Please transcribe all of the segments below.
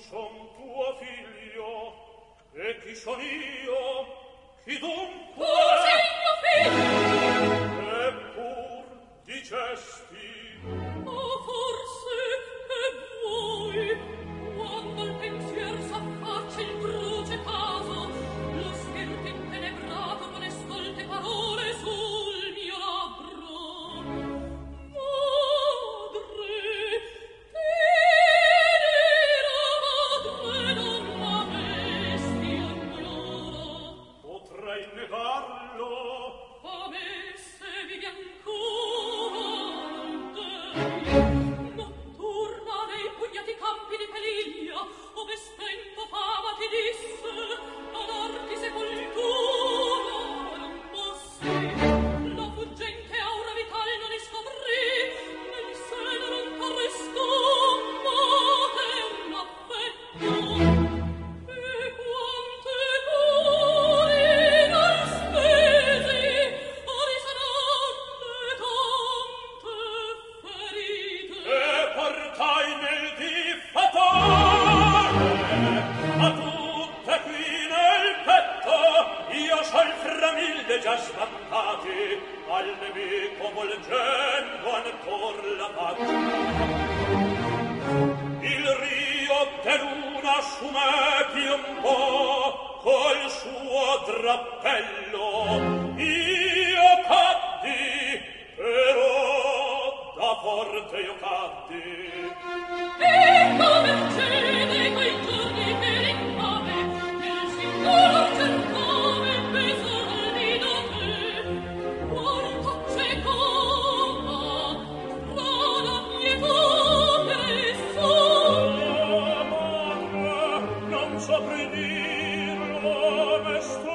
son tuo figlio, e chi son io? Chi dunque? Tu sei mio figlio! Eppur dicesti. Oh, forse è voi, quando il pensier s'affaccia il bruce caso, lo spirito intenebrato con estolte parole sul mio labbro. Madre, tenera madre, non l'avesti ancora. Potrei negarlo. A me se vivi ancora dei notturna nei pugnati campi di Peliglia, ove stento fama ti disse a darti sepoltura non mossi. La fuggente aura vitale non iscovrì, nel seno non t'arrestò, ma te un affetto. E quante cure non spesi a risanarne tante ferite. E portai nel diffatore a tutte qui nel petto, io c'ho il fra mille già svattati, al nemico volgendo ancor la faccia. Il rio de luna su me piombò col suo drappello, io caddi, però da forte io caddi. E come cede quei giorni che l'infame nel singolo cercove besorni da te, quanto ciecosa tra la pietà e sol. Madre, non saprei dirlo, me sto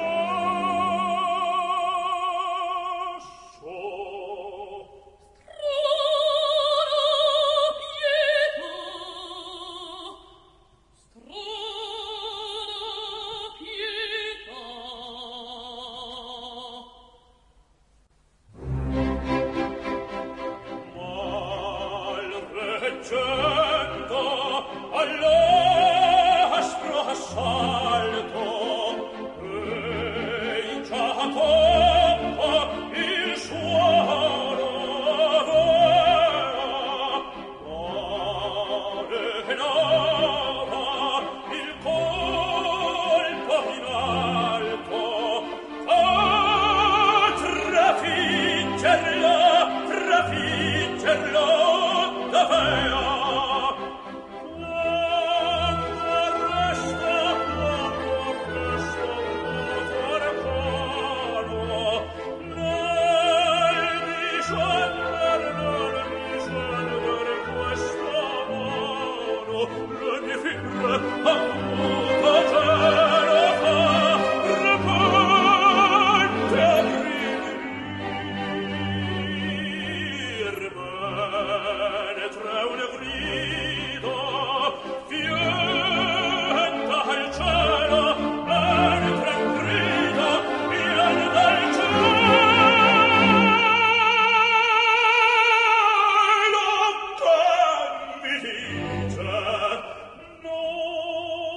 no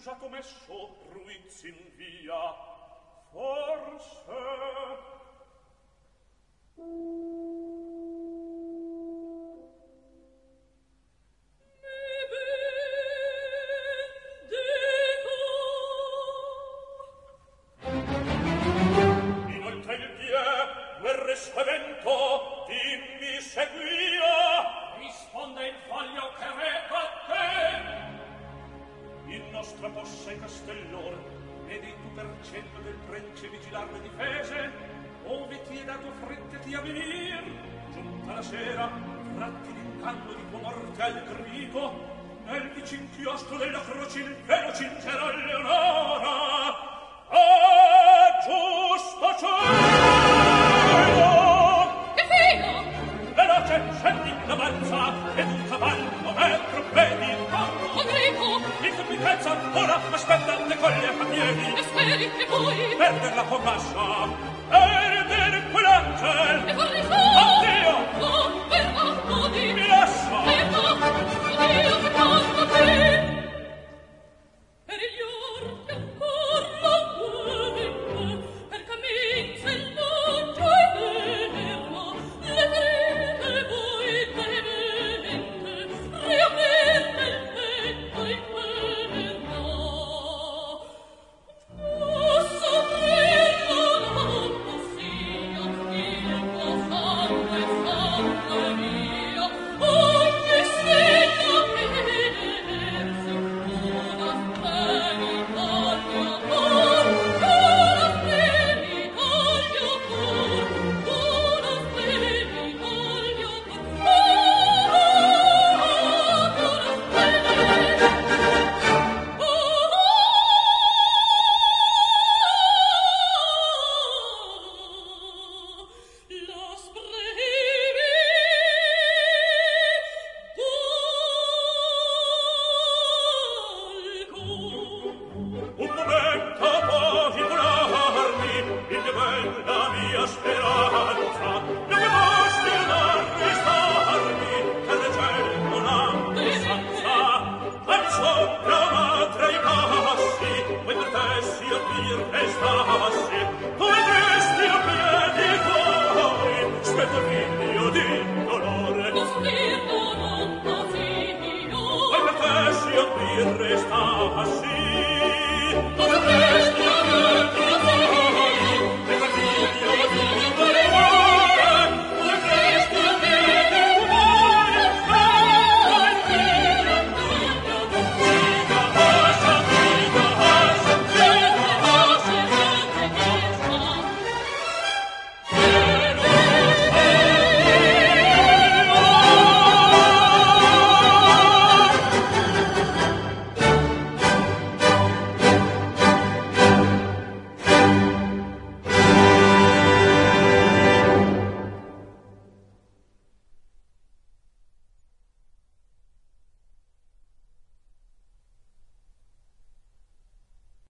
usato messo ruiz in via, forse inoltre il pie guerre spavento dimmi seguia risponde il foglio che reca te in nostra possa e castellor vedi tu per cento del prence vigilar le difese ove ti è dato frette ti avvenir giunta la sera tratti d'incanto di tua morte al grido nel vicin chiostro della croce il velo cingerà Leonora giusto cielo che figo veloce scendi la balza ed un cavallo metro vedi Enrico in commitezza ora aspetta le coglie a piedi e speri che poi perder la commassa perder quell'angel e farli su addio no per atto di mi lascia e no io che canto te per gli orti ancor la guerra per cammin selvaggio e verno le prime voi temente riaprirne il petto in quella soffrirlo non sia il tuo sangue sangue mio ogni stella che vedersi una spremitaglio cor una spremitaglio cor una spremitaglio un momento puoi volarmi in bella mia speranza non mi basti ad arrestarmi per le ciel non ha distanza al sopra madre i passi poi per te si appir restassi tu vedresti a piedi tuoi spetto figlio di dolore lo spirito non così mio poi per te si appir restassi